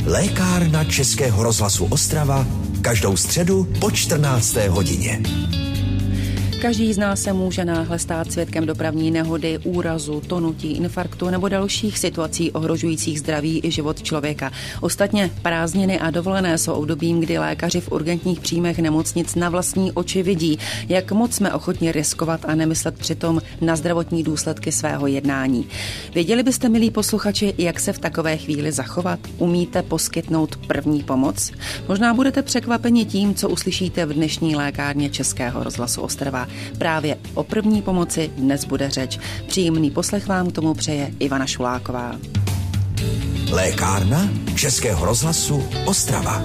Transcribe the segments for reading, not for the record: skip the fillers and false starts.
Lékárna Českého rozhlasu Ostrava každou středu po 14. hodině. Každý z nás se může náhle stát svědkem dopravní nehody, úrazu, tonutí, infarktu nebo dalších situací ohrožujících zdraví i život člověka. Ostatně prázdniny a dovolené jsou obdobím, kdy lékaři v urgentních příjmech nemocnic na vlastní oči vidí, jak moc jsme ochotni riskovat a nemyslet přitom na zdravotní důsledky svého jednání. Věděli byste, milí posluchači, jak se v takové chvíli zachovat? Umíte poskytnout první pomoc? Možná budete překvapeni tím, co uslyšíte v dnešní lékárně Českého rozhlasu Ostrava. Právě o první pomoci dnes bude řeč. Příjemný poslech vám k tomu přeje Ivana Šuláková. Lékárna Českého rozhlasu Ostrava.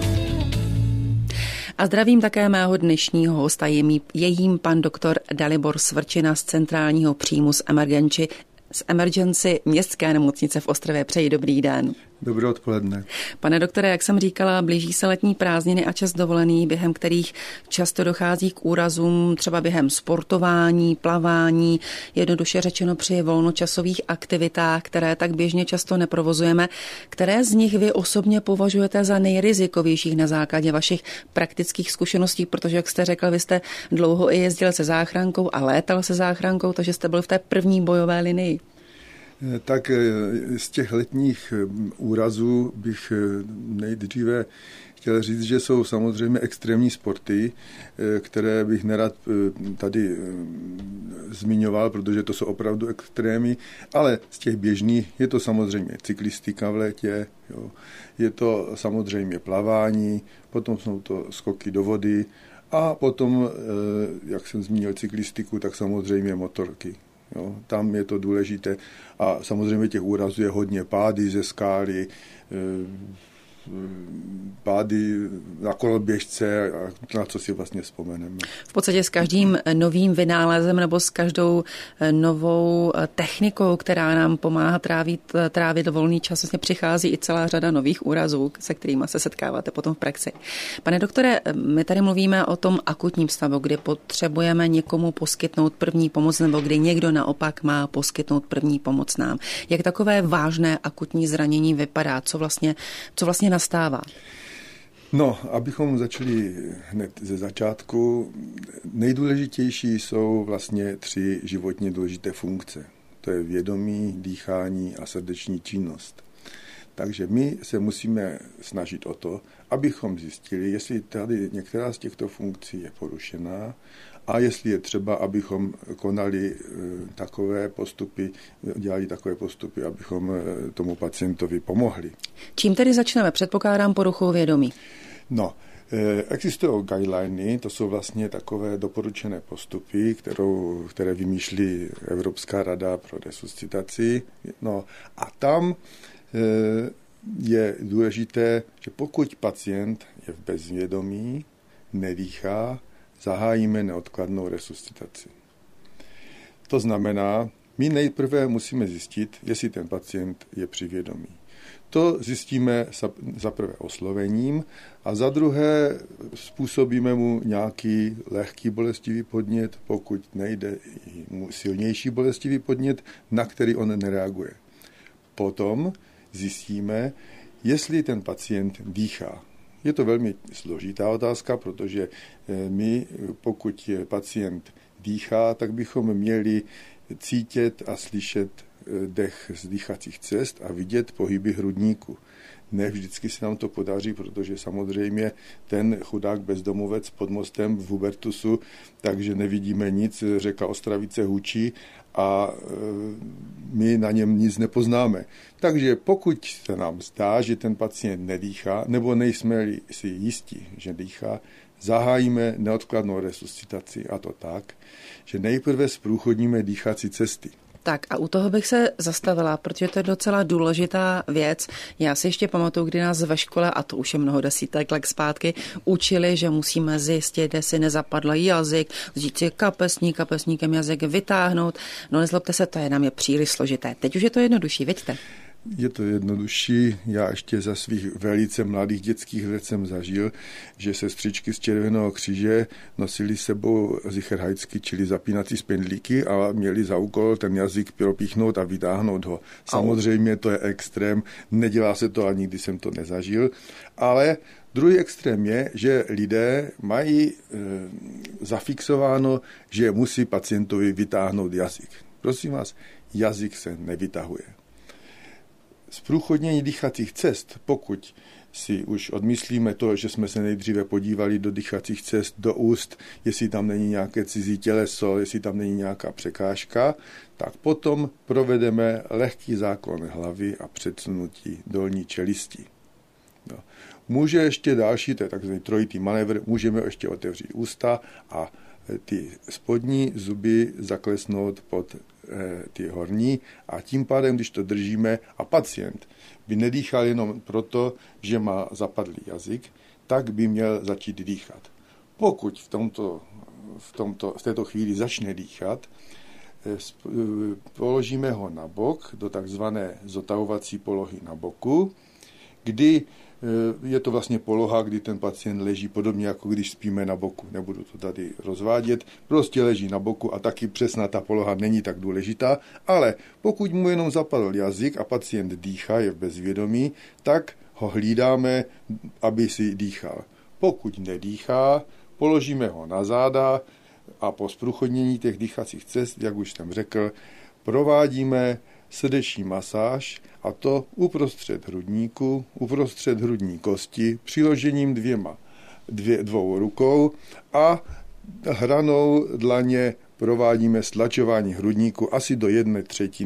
A zdravím také mého dnešního hosta, je jím pan doktor Dalibor Svrčina z centrálního příjmu z Emergency městské nemocnice v Ostravě. Přeji dobrý den. Dobré odpoledne. Pane doktore, jak jsem říkala, blíží se letní prázdniny a čas dovolený, během kterých často dochází k úrazům, třeba během sportování, plavání, jednoduše řečeno při volnočasových aktivitách, které tak běžně často neprovozujeme. Které z nich vy osobně považujete za nejrizikovějších na základě vašich praktických zkušeností, protože, jak jste řekl, vy jste dlouho i jezdil se záchrankou a létal se záchrankou, takže jste byl v té první bojové linii. Tak z těch letních úrazů bych nejdříve chtěl říct, že jsou samozřejmě extrémní sporty, které bych nerad tady zmiňoval, protože to jsou opravdu extrémy, ale z těch běžných je to samozřejmě cyklistika v létě, jo. Je to samozřejmě plavání, potom jsou to skoky do vody a potom, jak jsem zmínil cyklistiku, tak samozřejmě motorky. Jo, tam je to důležité a samozřejmě těch úrazů je hodně, pády ze skály, pády na koloběžce, na co si vlastně vzpomeneme. V podstatě s každým novým vynálezem nebo s každou novou technikou, která nám pomáhá trávit volný čas, vlastně přichází i celá řada nových úrazů, se kterými se setkáváte potom v praxi. Pane doktore, my tady mluvíme o tom akutním stavu, kdy potřebujeme někomu poskytnout první pomoc nebo kdy někdo naopak má poskytnout první pomoc nám. Jak takové vážné akutní zranění vypadá? Co vlastně nastává? No, abychom začali hned ze začátku, nejdůležitější jsou vlastně 3 životně důležité funkce. To je vědomí, dýchání a srdeční činnost. Takže my se musíme snažit o to, abychom zjistili, jestli tady některá z těchto funkcí je porušená a jestli je třeba, abychom konali takové postupy, dělali takové postupy, abychom tomu pacientovi pomohli. Čím tedy začneme? Předpokládám poruchou vědomí. No, existují guideliny, to jsou vlastně takové doporučené postupy, které vymýšlí Evropská rada pro resuscitaci. No a tam je důležité, že pokud pacient je v bezvědomí, nedýchá, zahájíme neodkladnou resuscitaci. To znamená, my nejprve musíme zjistit, jestli ten pacient je při vědomí. To zjistíme za prvé oslovením a za druhé způsobíme mu nějaký lehký bolestivý podnět, pokud nejde mu silnější bolestivý podnět, na který on nereaguje. Potom zjistíme, jestli ten pacient dýchá. Je to velmi složitá otázka, protože my, pokud pacient dýchá, tak bychom měli cítit a slyšet dech z dýchacích cest a vidět pohyby hrudníku. Ne vždycky se nám to podaří, protože samozřejmě ten chudák bezdomovec pod mostem v Hubertusu, takže nevidíme nic, řeka Ostravice hučí a my na něm nic nepoznáme. Takže pokud se nám zdá, že ten pacient nedýchá, nebo nejsme si jistí, že dýchá, zahájíme neodkladnou resuscitaci, a to tak, že nejprve zprůchodníme dýchací cesty. Tak a u toho bych se zastavila, protože to je docela důležitá věc. Já si ještě pamatuju, kdy nás ve škole, a to už je mnoho desítek let zpátky, učili, že musíme zjistit, kde si nezapadl jazyk, vzít si kapesníkem jazyk vytáhnout. No nezlobte se, to je nám je příliš složité. Teď už je to jednodušší, vidíte? Je to jednodušší. Já ještě za svých velice mladých dětských let jsem zažil, že sestřičky z Červeného kříže nosili sebou zicherhajcky, čili zapínací spendlíky a měli za úkol ten jazyk propíchnout a vytáhnout ho. Samozřejmě to je extrém, nedělá se to a nikdy jsem to nezažil, ale druhý extrém je, že lidé mají zafixováno, že musí pacientovi vytáhnout jazyk. Prosím vás, jazyk se nevytahuje. Zprůchodnění dýchacích cest, pokud si už odmyslíme to, že jsme se nejdříve podívali do dýchacích cest, do úst, jestli tam není nějaké cizí těleso, jestli tam není nějaká překážka, tak potom provedeme lehký záklon hlavy a předsunutí dolní čelisti. No. Může ještě další, to je takzvaný trojitý manévr, můžeme ještě otevřít ústa a ty spodní zuby zaklesnout pod ty horní a tím pádem, když to držíme a pacient by nedýchal jenom proto, že má zapadlý jazyk, tak by měl začít dýchat. Pokud v této chvíli začne dýchat, položíme ho na bok do takzvané zotavovací polohy na boku, kdy je to vlastně poloha, kdy ten pacient leží podobně, jako když spíme na boku. Nebudu to tady rozvádět, prostě leží na boku a taky přesná ta poloha není tak důležitá, ale pokud mu jenom zapadl jazyk a pacient dýchá, je v bezvědomí, tak ho hlídáme, aby si dýchal. Pokud nedýchá, položíme ho na záda a po zprůchodnění těch dýchacích cest, jak už jsem řekl, provádíme srdeční masáž, a to uprostřed hrudníku, uprostřed hrudní kosti, přiložením dvou rukou a hranou dlaně provádíme stlačování hrudníku asi do jedné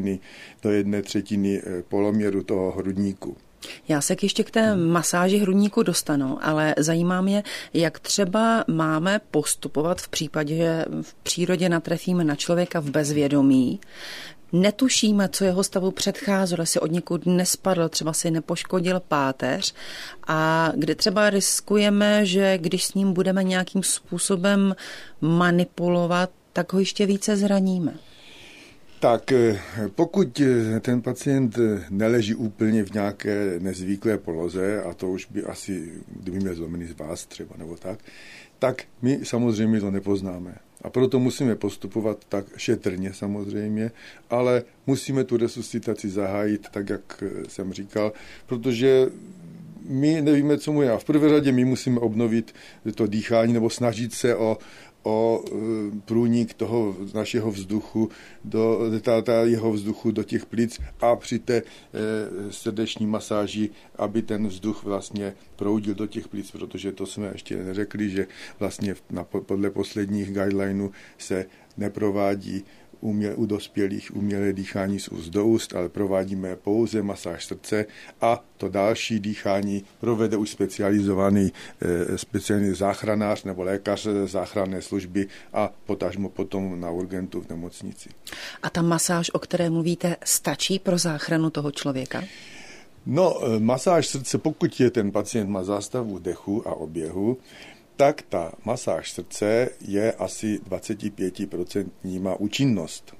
třetiny poloměru toho hrudníku. Já se ještě k té masáži hrudníku dostanu, ale zajímá mě, jak třeba máme postupovat v případě, že v přírodě natrefíme na člověka v bezvědomí, netušíme, co jeho stavu předcházelo, jestli od někud nespadl, třeba si nepoškodil páteř a kde třeba riskujeme, že když s ním budeme nějakým způsobem manipulovat, tak ho ještě více zraníme. Tak pokud ten pacient neleží úplně v nějaké nezvyklé poloze, a to už by asi, kdyby měl zlomený zvaz třeba nebo tak my samozřejmě to nepoznáme. A proto musíme postupovat tak šetrně samozřejmě, ale musíme tu resuscitaci zahájit, tak jak jsem říkal, protože my nevíme, co mu je. V prvé řadě my musíme obnovit to dýchání nebo snažit se o průnik toho našeho vzduchu, jeho vzduchu do těch plic a při té srdeční masáži, aby ten vzduch vlastně proudil do těch plic, protože to jsme ještě neřekli, že vlastně podle posledních guidelineů se neprovádí u dospělých umělé dýchání z úst do úst, ale provádíme pouze masáž srdce a to další dýchání provede už specializovaný záchranář nebo lékař záchranné služby a potažmo potom na urgentu v nemocnici. A ta masáž, o které mluvíte, stačí pro záchranu toho člověka? No, masáž srdce, pokud ten pacient má zástavu dechu a oběhu, tak ta masáž srdce je asi 25% má účinnost.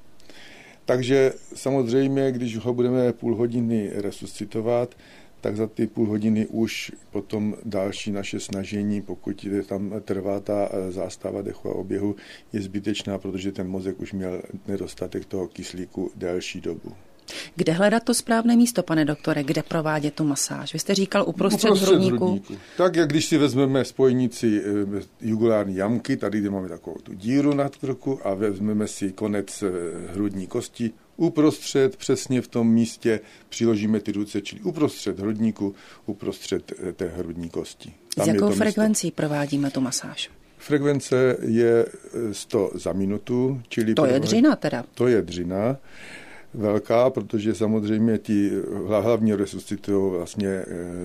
Takže samozřejmě, když ho budeme půl hodiny resuscitovat, tak za ty půl hodiny už potom další naše snažení, pokud tam trvá ta zástava dechu a oběhu, je zbytečná, protože ten mozek už měl nedostatek toho kyslíku delší dobu. Kde hledat to správné místo, pane doktore? Kde provádět tu masáž? Vy jste říkal uprostřed hrudníku. Tak, jak když si vezmeme spojnici jugulární jamky, tady kde máme takovou tu díru nad krku a vezmeme si konec hrudní kosti, uprostřed, přesně v tom místě přiložíme ty ruce, čili uprostřed hrudníku, uprostřed té hrudní kosti. S jakou frekvencí provádíme tu masáž? Frekvence je 100 za minutu. Čili to je dřina teda. To je dřina. Velká, protože samozřejmě ti hlavně resuscitují vlastně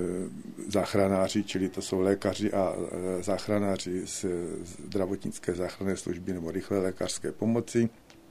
záchranáři, čili to jsou lékaři a záchranáři z zdravotnické záchranné služby nebo rychlé lékařské pomoci.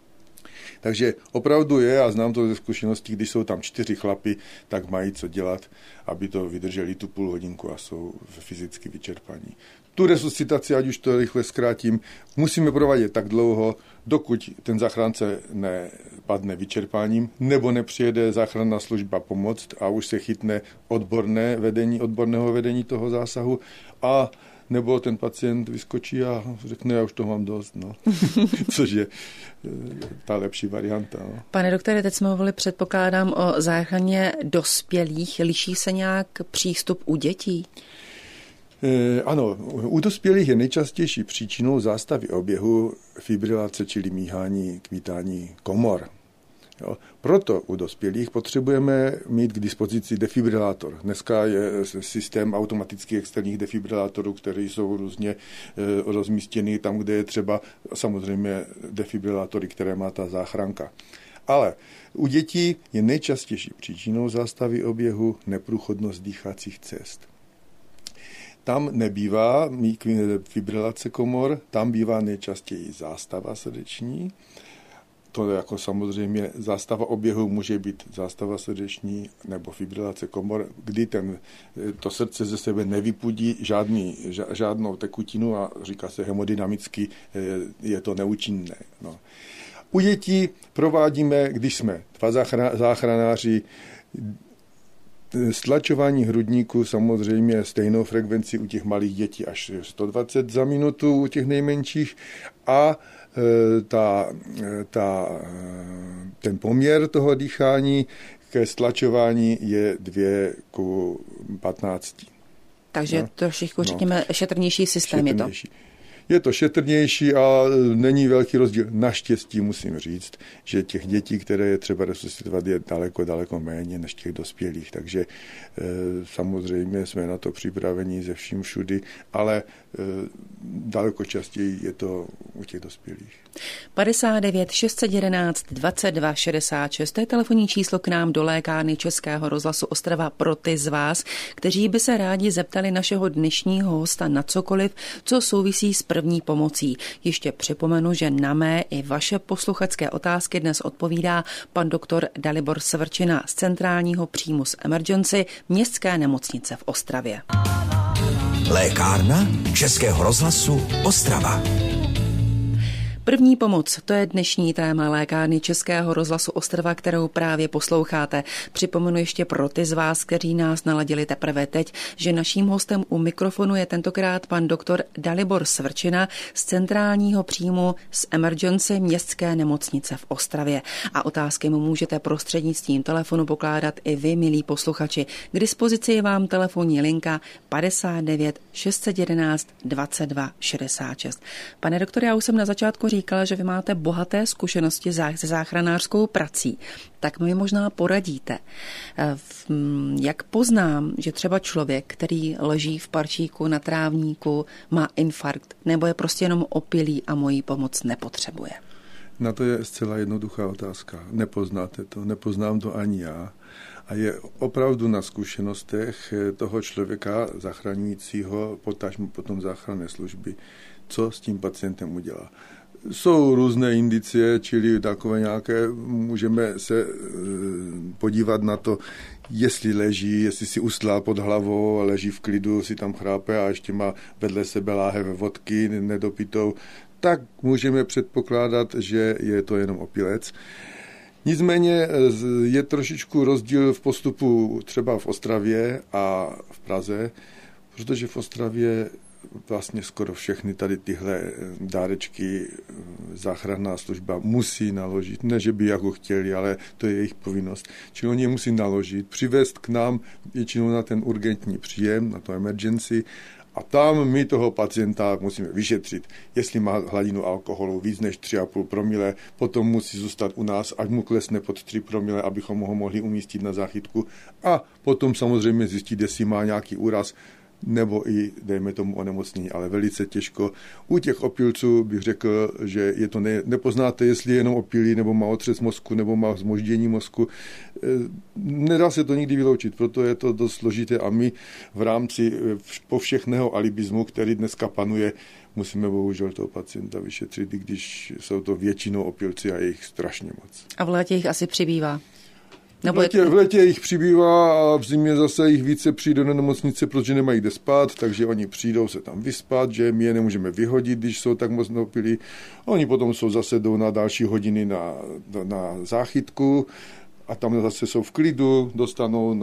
Takže opravdu je, a znám to ze zkušeností, když jsou tam 4 chlapy, tak mají co dělat, aby to vydrželi tu půl hodinku a jsou fyzicky vyčerpaní. Tu resuscitaci, ať už to rychle zkrátím, musíme provádět tak dlouho, dokud ten záchránce nepadne vyčerpáním, nebo nepřijede záchranná služba pomoct a už se chytne odborného vedení toho zásahu, a nebo ten pacient vyskočí a řekne, já už to mám dost, no. Což je ta lepší varianta. No. Pane doktore, teď jsme mluvili, předpokládám, o záchraně dospělých. Liší se nějak přístup u dětí? Ano, u dospělých je nejčastější příčinou zástavy oběhu fibrilace, čili míhání, kvítání komor. Jo. Proto u dospělých potřebujeme mít k dispozici defibrilátor. Dneska je systém automatických externích defibrilátorů, které jsou různě rozmístěny tam, kde je třeba samozřejmě defibrilátory, které má ta záchranka. Ale u dětí je nejčastější příčinou zástavy oběhu neprůchodnost dýchacích cest. Tam nebývá fibrilace komor, tam bývá nejčastěji zástava srdeční. To jako samozřejmě zástava oběhu může být zástava srdeční nebo fibrilace komor, kdy to srdce ze sebe nevypudí žádnou tekutinu a říká se hemodynamicky, je to neúčinné. No. U dětí provádíme, když jsme dva záchranáři, stlačování hrudníku samozřejmě stejnou frekvenci u těch malých dětí až 120 za minutu u těch nejmenších a ten poměr toho dýchání ke stlačování je 2:15. Takže trošičku, řekněme, šetrnější systém je to. Je to šetrnější a není velký rozdíl. Naštěstí musím říct, že těch dětí, které je třeba resuscitovat, je daleko méně než těch dospělých. Takže samozřejmě jsme na to připraveni ze vším všudy, ale daleko častěji je to u těch dospělých. 59 611 22 66, to je telefonní číslo k nám do lékárny Českého rozhlasu Ostrava pro ty z vás, kteří by se rádi zeptali našeho dnešního hosta na cokoliv, co souvisí s první pomocí. Ještě připomenu, že na mé i vaše posluchačské otázky dnes odpovídá pan doktor Dalibor Svrčina z centrálního příjmu z Emergency Městské nemocnice v Ostravě. Lékárna Českého rozhlasu Ostrava. První pomoc, to je dnešní téma lékárny Českého rozhlasu Ostrava, kterou právě posloucháte. Připomenu ještě pro ty z vás, kteří nás naladili teprve teď, že naším hostem u mikrofonu je tentokrát pan doktor Dalibor Svrčina z centrálního příjmu z Emergency Městské nemocnice v Ostravě. A otázky mu můžete prostřednictvím telefonu pokládat i vy, milí posluchači. K dispozici je vám telefonní linka 59 611 22 66. Pane doktore, já už jsem na začátku říkala, že vy máte bohaté zkušenosti se záchranářskou prací, tak mi možná poradíte. Jak poznám, že třeba člověk, který leží v parčíku na trávníku, má infarkt, nebo je prostě jenom opilý a moji pomoc nepotřebuje? Na to je zcela jednoduchá otázka. Nepoznáte to, nepoznám to ani já. A je opravdu na zkušenostech toho člověka zachraňujícího, potažmo potom záchranné služby, co s tím pacientem udělá. Jsou různé indicie, čili takové nějaké, můžeme se podívat na to, jestli leží, jestli si ustlal pod hlavou a leží v klidu, si tam chrápe a ještě má vedle sebe láhev vodky nedopitou, tak můžeme předpokládat, že je to jenom opilec. Nicméně je trošičku rozdíl v postupu třeba v Ostravě a v Praze, protože v Ostravě vlastně skoro všechny tady tyhle dárečky záchranná služba musí naložit. Ne, že by jako chtěli, ale to je jejich povinnost. Čili oni je musí naložit, přivést k nám většinou na ten urgentní příjem, na to emergency, a tam my toho pacienta musíme vyšetřit, jestli má hladinu alkoholu víc než 3,5 promile, potom musí zůstat u nás, až mu klesne pod 3 promile, abychom ho mohli umístit na záchytku, a potom samozřejmě zjistit, jestli má nějaký úraz, nebo i, dejme tomu, onemocnění, ale velice těžko. U těch opilců bych řekl, že je to nepoznáte, jestli je jenom opilý, nebo má otřes mozku, nebo má zmoždění mozku. Nedá se to nikdy vyloučit, proto je to dost složité a my v rámci povšechného alibismu, který dneska panuje, musíme bohužel toho pacienta vyšetřit, i když jsou to většinou opilci a je jich strašně moc. A v létě jich asi přibývá. V létě jich přibývá a v zimě zase jich více přijde do nemocnice, protože nemají kde spát, takže oni přijdou se tam vyspat, že my je nemůžeme vyhodit, když jsou tak moc napilí. Oni potom jdou na další hodiny na záchytku a tam zase jsou v klidu, dostanou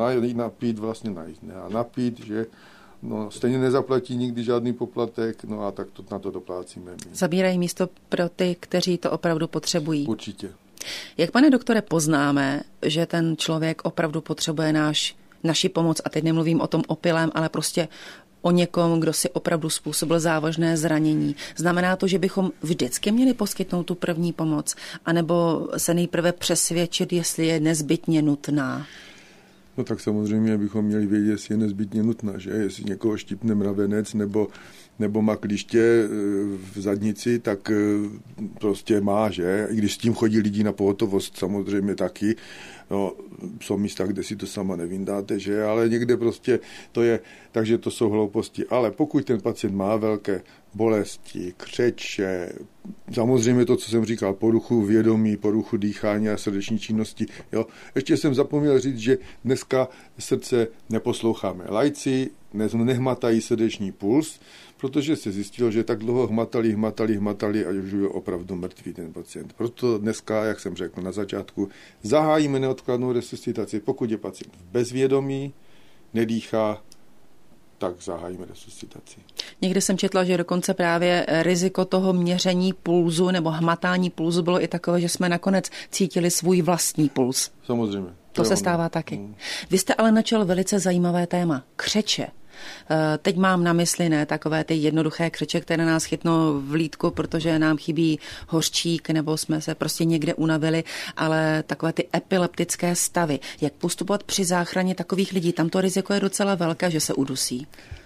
napít, že stejně nezaplatí nikdy žádný poplatek, a tak na to doplácíme. Zabírají místo pro ty, kteří to opravdu potřebují. Určitě. Jak, pane doktore, poznáme, že ten člověk opravdu potřebuje naši pomoc? A teď nemluvím o tom opilém, ale prostě o někom, kdo si opravdu způsobil závažné zranění. Znamená to, že bychom vždycky měli poskytnout tu první pomoc? A nebo se nejprve přesvědčit, jestli je nezbytně nutná? No tak samozřejmě bychom měli vědět, jestli je nezbytně nutná, že? Jestli někoho štípne mravenec nebo má klíště v zadnici, tak prostě má, že? I když s tím chodí lidi na pohotovost, samozřejmě taky. Jsou místa, kde si to sama nevyndáte, že? Ale někde prostě to je, takže to jsou hlouposti. Ale pokud ten pacient má velké bolesti, křeče, samozřejmě to, co jsem říkal, poruchu vědomí, poruchu dýchání a srdeční činnosti. Jo. Ještě jsem zapomněl říct, že dneska srdce neposloucháme. Laici nehmatají srdeční puls, protože se zjistilo, že tak dlouho hmatali a už je opravdu mrtvý ten pacient. Proto dneska, jak jsem řekl na začátku, zahájíme neodkladnou resuscitaci. Pokud je pacient v bezvědomí, nedýchá, tak zahájíme resuscitaci. Někdy jsem četla, že dokonce právě riziko toho měření pulzu nebo hmatání pulzu bylo i takové, že jsme nakonec cítili svůj vlastní puls. Samozřejmě. To se stává taky. Vy jste ale načal velice zajímavé téma. Křeče. Teď mám na mysli ne takové ty jednoduché křeče, které nás chytnou v lýdku, protože nám chybí hořčík nebo jsme se prostě někde unavili, ale takové ty epileptické stavy. Jak postupovat při záchraně takových lidí? Tam to riziko je docela velké, že se udusí.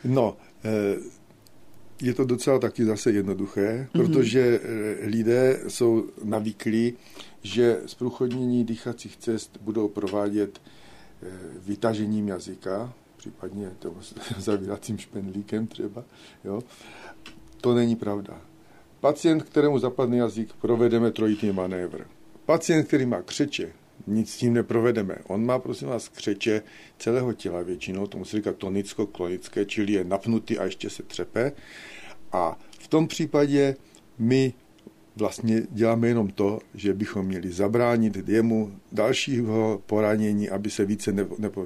Je to docela taky zase jednoduché, protože lidé jsou navyklí, že zprůchodnění dýchacích cest budou provádět vytažením jazyka, případně zavíracím špendlíkem třeba. Jo. To není pravda. Pacient, kterému zapadne jazyk, provedeme trojitý manévr. Pacient, který má křeče, nic s tím neprovedeme. On má, prosím vás, křeče celého těla většinou, tomu se říká tonicko-klonické, čili je napnutý a ještě se třepe. A v tom případě my vlastně děláme jenom to, že bychom měli zabránit jemu dalšího poranění, aby se více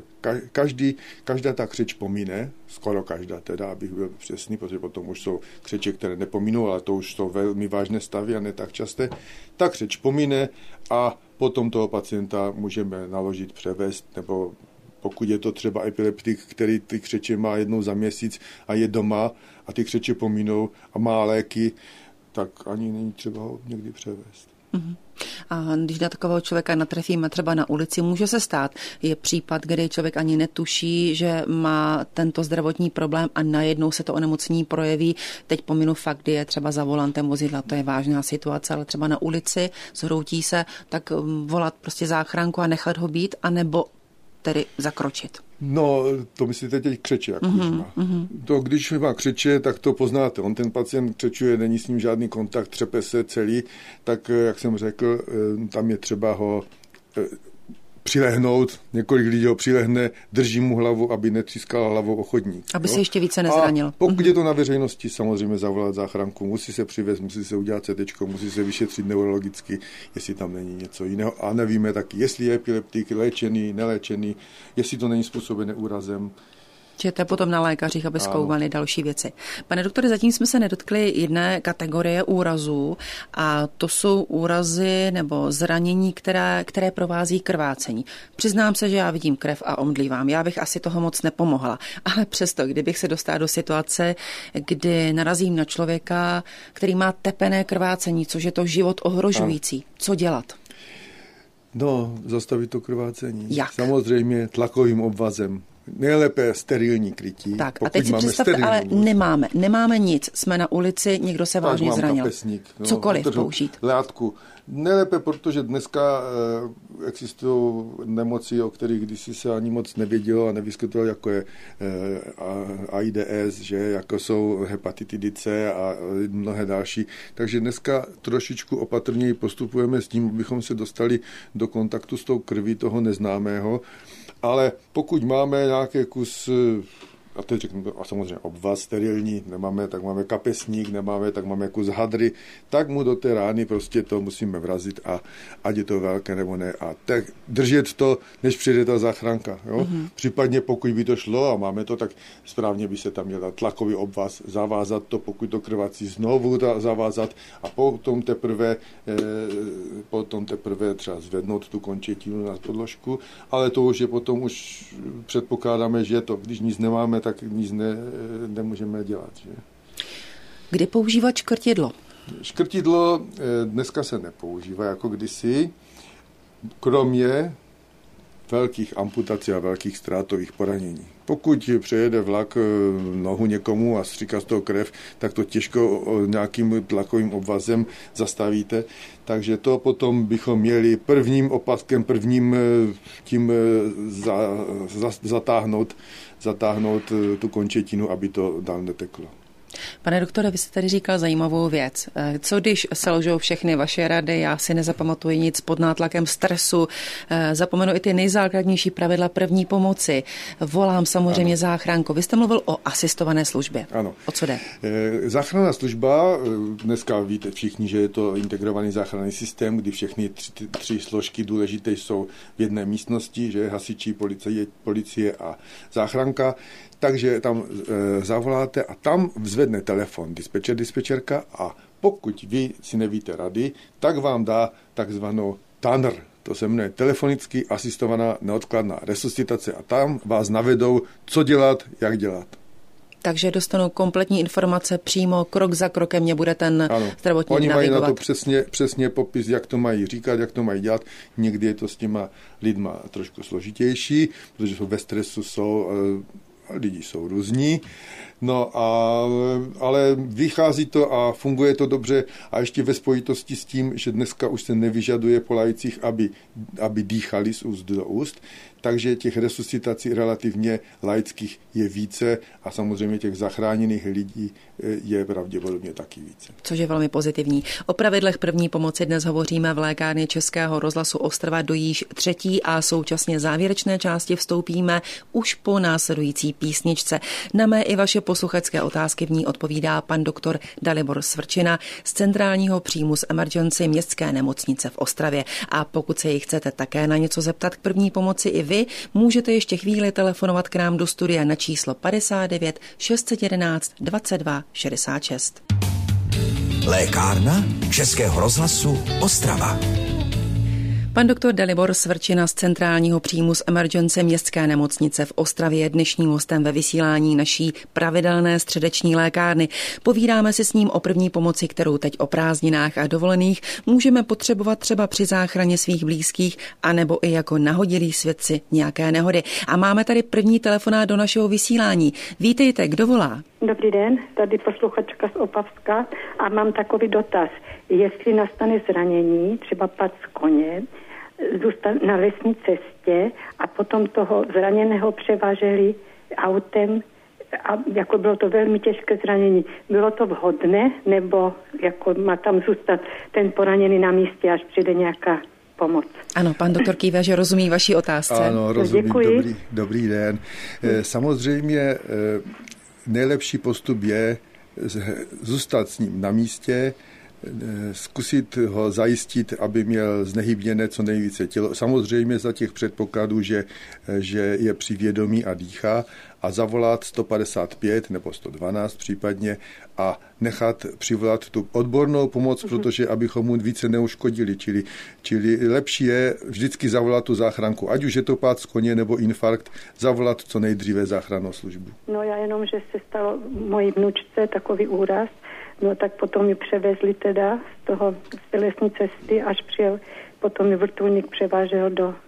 každá ta křeč pomine, skoro každá teda, abych byl přesný, protože potom už jsou křeče, které nepomínou, ale to už jsou velmi vážné stavy a ne tak časté. Ta křeč pomine a potom toho pacienta můžeme naložit, převést, nebo pokud je to třeba epileptik, který ty křeče má jednou za měsíc a je doma a ty křeče pomínou a má léky, tak ani není třeba ho někdy převést. A když na takového člověka natrefíme třeba na ulici, může se stát. Je případ, kdy člověk ani netuší, že má tento zdravotní problém a najednou se to onemocnění projeví. Teď pominu fakt, kdy je třeba za volantem vozidla, to je vážná situace, ale třeba na ulici zhroutí se, tak volat prostě záchranku a nechat ho být, anebo tedy zakročit. No, to myslíte teď křeče, jak už má. To, když má křeče, tak to poznáte. On ten pacient křečuje, není s ním žádný kontakt, třepe se celý, tak, jak jsem řekl, tam je třeba ho přilehnout, několik lidí ho přilehne, drží mu hlavu, aby netřískal hlavou o chodník. Aby se ještě více nezranil. A pokud je to na veřejnosti, samozřejmě zavolat záchranku, musí se přivést, musí se udělat CT, musí se vyšetřit neurologicky, jestli tam není něco jiného. A nevíme taky, jestli je epileptik léčený, neléčený, jestli to není způsobené úrazem. Že to je potom na lékařích, aby zkoumali další věci. Pane doktore, zatím jsme se nedotkli jedné kategorie úrazů a to jsou úrazy nebo zranění, které provází krvácení. Přiznám se, že já vidím krev a omdlívám. Já bych asi toho moc nepomohla. Ale přesto, kdybych se dostala do situace, kdy narazím na člověka, který má tepené krvácení, což je to život ohrožující, co dělat? No, zastavit to krvácení. Jak? Samozřejmě tlakovým obvazem. nejlépe sterilní krytí. Tak a teď si představte, ale nemáme nic. Jsme na ulici, někdo se vážně zranil. Kapesník, cokoliv použít. Látku. Nejlépe, protože dneska existují nemoci, o kterých kdysi se ani moc nevědělo a nevyskytovalo, jako je AIDS, že, jako jsou hepatitidy C a mnohé další. Takže dneska trošičku opatrněji postupujeme s tím, abychom se dostali do kontaktu s tou krví toho neznámého. Ale pokud máme nějaký kus, a teď řeknu to, a samozřejmě obvaz sterilní, nemáme, tak máme kapesník, nemáme, tak máme kus hadry, tak mu do té rány prostě to musíme vrazit a ať je to velké nebo ne. A tak držet to, než přijde ta záchranka. Jo? Mm-hmm. Případně pokud by to šlo a máme to, tak správně by se tam měl tlakový obvaz, zavázat to, pokud to krvácí znovu zavázat a potom teprve třeba zvednout tu končetinu na podložku, ale to už je potom, už předpokládáme, že to, když nic nemáme, tak nic nemůžeme dělat. Že? Kdy používat škrtidlo? Škrtidlo dneska se nepoužívá jako kdysi, kromě velkých amputací a velkých ztrátových poranění. Pokud přejede vlak nohu někomu a stříká z toho krev, tak to těžko nějakým tlakovým obvazem zastavíte. Takže to potom bychom měli prvním opaskem, tím zatáhnout tu končetinu, aby to dál neteklo. Pane doktore, vy jste tady říkal zajímavou věc. Co když selžou všechny vaše rady, já si nezapamatuji nic, pod nátlakem stresu, zapomenu i ty nejzákladnější pravidla první pomoci, volám samozřejmě záchranku. Vy jste mluvil o asistované službě. Ano. O co jde? Záchranná služba, dneska víte všichni, že je to integrovaný záchranný systém, kdy všechny tři složky důležité jsou v jedné místnosti, že hasiči, policie a záchranka. Takže tam zavoláte a tam vzvedne telefon dispečerka a pokud vy si nevíte rady, tak vám dá takzvanou TANR. To se jmenuje telefonicky asistovaná neodkladná resuscitace a tam vás navedou, co dělat, jak dělat. Takže dostanou kompletní informace přímo, krok za krokem mě bude ten zdravotník Oni navigovat. mají na to přesně popis, jak to mají říkat, jak to mají dělat. Někdy je to s těma lidma trošku složitější, protože jsou ve stresu, lidi jsou různí, ale vychází to a funguje to dobře a ještě ve spojitosti s tím, že dneska už se nevyžaduje po laicích, aby dýchali z úst do úst, takže těch resuscitací relativně laických je více a samozřejmě těch zachráněných lidí je pravděpodobně taky více. Což je velmi pozitivní. O pravidlech první pomoci dnes hovoříme v lékárně Českého rozhlasu Ostrava, do jíž třetí a současně závěrečné části vstoupíme už po následující písničce. Na mé i vaše posluchačské otázky v ní odpovídá pan doktor Dalibor Svrčina z centrálního příjmu z Emergency městské nemocnice v Ostravě. A pokud se jí chcete také na něco zeptat k první pomoci i vy, můžete ještě chvíli telefonovat k nám do studia na číslo 59 611 22 66. Lékárna Českého rozhlasu Ostrava. Pan doktor Dalibor Svrčina z centrálního příjmu z Emergency městské nemocnice v Ostravě je dnešním hostem ve vysílání naší pravidelné středeční lékárny. Povídáme si s ním o první pomoci, kterou teď o prázdninách a dovolených můžeme potřebovat třeba při záchraně svých blízkých, anebo i jako nahodilí svědci nějaké nehody. A máme tady první telefonát do našeho vysílání. Vítejte, kdo volá? Dobrý den, tady posluchačka z Opavska a mám takový dotaz. Jestli nastane zranění, třeba pad z koně, zůstat na lesní cestě a potom toho zraněného převáželi autem a jako bylo to velmi těžké zranění. Bylo to vhodné, nebo jako má tam zůstat ten poraněný na místě, až přijde nějaká pomoc? Ano, pan doktor kýve, že rozumí vaší otázce. Ano, rozumím. Dobrý den. Samozřejmě nejlepší postup je zůstat s ním na místě, zkusit ho zajistit, aby měl znehybněné co nejvíce tělo. Samozřejmě za těch předpokladů, že je při vědomí a dýchá a zavolat 155 nebo 112 případně a nechat přivolat tu odbornou pomoc, protože abychom mu více neuškodili. Čili lepší je vždycky zavolat tu záchranku. Ať už je to pád z koně nebo infarkt, zavolat co nejdříve záchrannou službu. No já jenom, že se stalo mojí vnučce takový úraz, no tak potom mi převezli teda z té lesní cesty, až přijel, potom mi vrtulník převážel do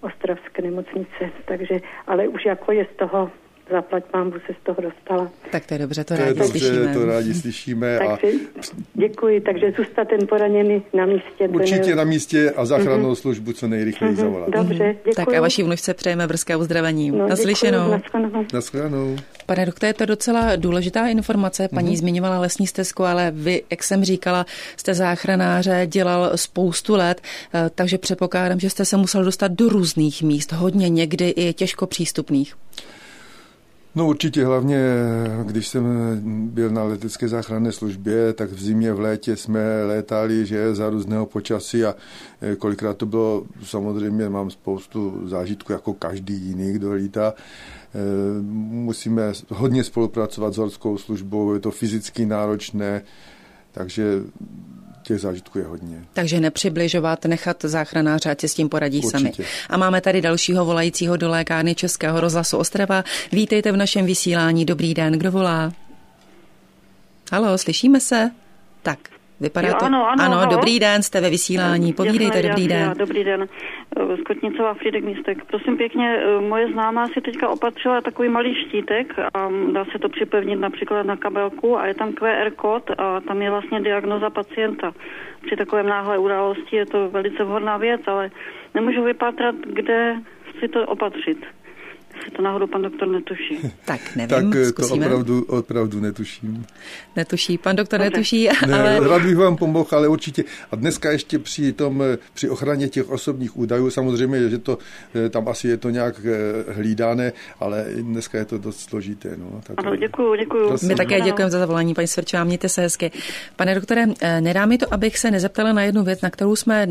ostravské nemocnice, takže, ale už jako je z toho, zaplať pánbůh, se z toho dostala. Tak to je dobře, to rádi slyšíme. To rádi slyšíme. Takže děkuji, takže zůstat ten poraněný na místě. Určitě na místě a záchrannou službu co nejrychleji zavolat. Dobře, děkuji. Tak a vaší vnučce přejeme brzké uzdravení. Naslyšenou. Naschledanou. Pane doktore, to je docela důležitá informace. Paní zmiňovala lesní stezku, ale vy, jak jsem říkala, jste záchranáře, dělal spoustu let, takže předpokládám, že jste se musel dostat do různých míst, hodně někdy i těžko přístupných. No určitě, hlavně když jsem byl na letecké záchranné službě, tak v zimě, v létě jsme létali, že za různého počasí a kolikrát to bylo, samozřejmě mám spoustu zážitků jako každý jiný, kdo lítá. Musíme hodně spolupracovat s horskou službou, je to fyzicky náročné, takže těch zážitků je hodně. Takže nepřibližovat, nechat záchranáře, ať si s tím poradí Určitě. sami. A máme tady dalšího volajícího do lékárny Českého rozhlasu Ostrava. Vítejte v našem vysílání. Dobrý den, kdo volá? Haló, slyšíme se? Tak, vypadá jo, to. Ano, dobrý den, jste ve vysílání. Povídejte, dobrý den. Dobrý den. Skotnicová Frýdek Místek. Prosím pěkně, moje známá si teďka opatřila takový malý štítek a dá se to připevnit například na kabelku a je tam QR kód a tam je vlastně diagnóza pacienta. Při takovém náhlé události je to velice vhodná věc, ale nemůžu vypátrat, kde si to opatřit. Jestli to náhodou pan doktor netuší. Tak nevím, tak zkusíme. To opravdu netuším. Netuší, pan doktor netuší, ale... Rád bych vám pomohl, ale určitě. A dneska ještě při ochraně těch osobních údajů, samozřejmě, že to tam asi je to nějak hlídané, ale dneska je to dost složité. No. Ano, děkuju. My také děkujeme za zavolání, paní Svrčová, mějte se hezky. Pane doktore, nedá mi to, abych se nezeptala na jednu věc, na kterou jsme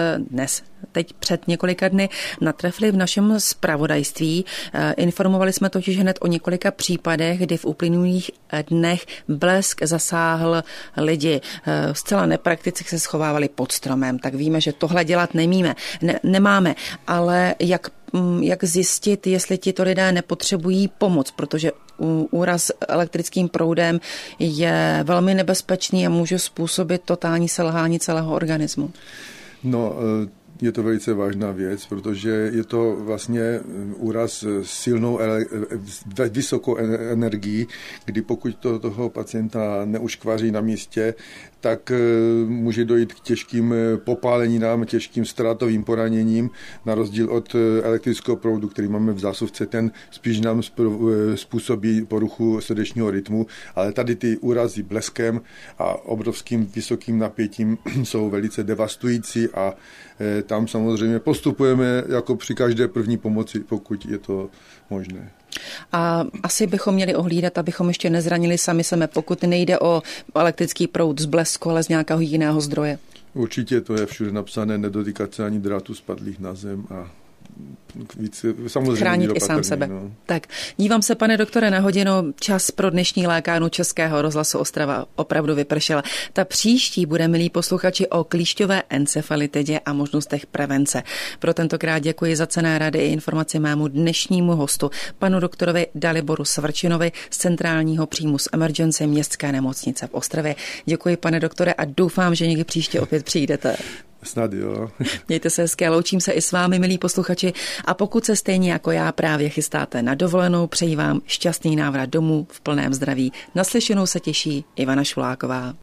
teď před několika dny natrefili v našem zpravodajství. Informovali jsme totiž hned o několika případech, kdy v uplynulých dnech blesk zasáhl lidi. Zcela neprakticky se schovávali pod stromem, tak víme, že tohle dělat nemáme. Ale jak zjistit, jestli tito lidé nepotřebují pomoc, protože úraz elektrickým proudem je velmi nebezpečný a může způsobit totální selhání celého organismu. No, je to velice vážná věc, protože je to vlastně úraz silnou vysokou energií, kdy pokud toho pacienta neuškvaří na místě, tak může dojít k těžkým popáleninám, těžkým ztrátovým poraněním, na rozdíl od elektrického proudu, který máme v zásuvce, ten spíš nám způsobí poruchu srdečního rytmu, ale tady ty úrazy bleskem a obrovským vysokým napětím jsou velice devastující a tam samozřejmě postupujeme jako při každé první pomoci, pokud je to možné. A asi bychom měli ohlídat, abychom ještě nezranili sami sebe, pokud nejde o elektrický proud z blesku, ale z nějakého jiného zdroje. Určitě to je všude napsané, nedotýkat se ani drátů spadlých na zem a víc, samozřejmě chránit i sám sebe. No. Tak, dívám se, pane doktore, na hodinu. Čas pro dnešní lékárnu Českého rozhlasu Ostrava opravdu vypršel. Ta příští bude, milí posluchači, o klíšťové encefalitidě a možnostech prevence. Pro tentokrát děkuji za cenné rady i informaci mému dnešnímu hostu, panu doktorovi Daliboru Svrčinovi z centrálního příjmu z Emergency městské nemocnice v Ostravě. Děkuji, pane doktore, a doufám, že někdy příště opět přijdete. Snad jo. Mějte se hezky a loučím se i s vámi, milí posluchači. A pokud se stejně jako já právě chystáte na dovolenou, přeji vám šťastný návrat domů v plném zdraví. Naslyšenou se těší Ivana Šuláková.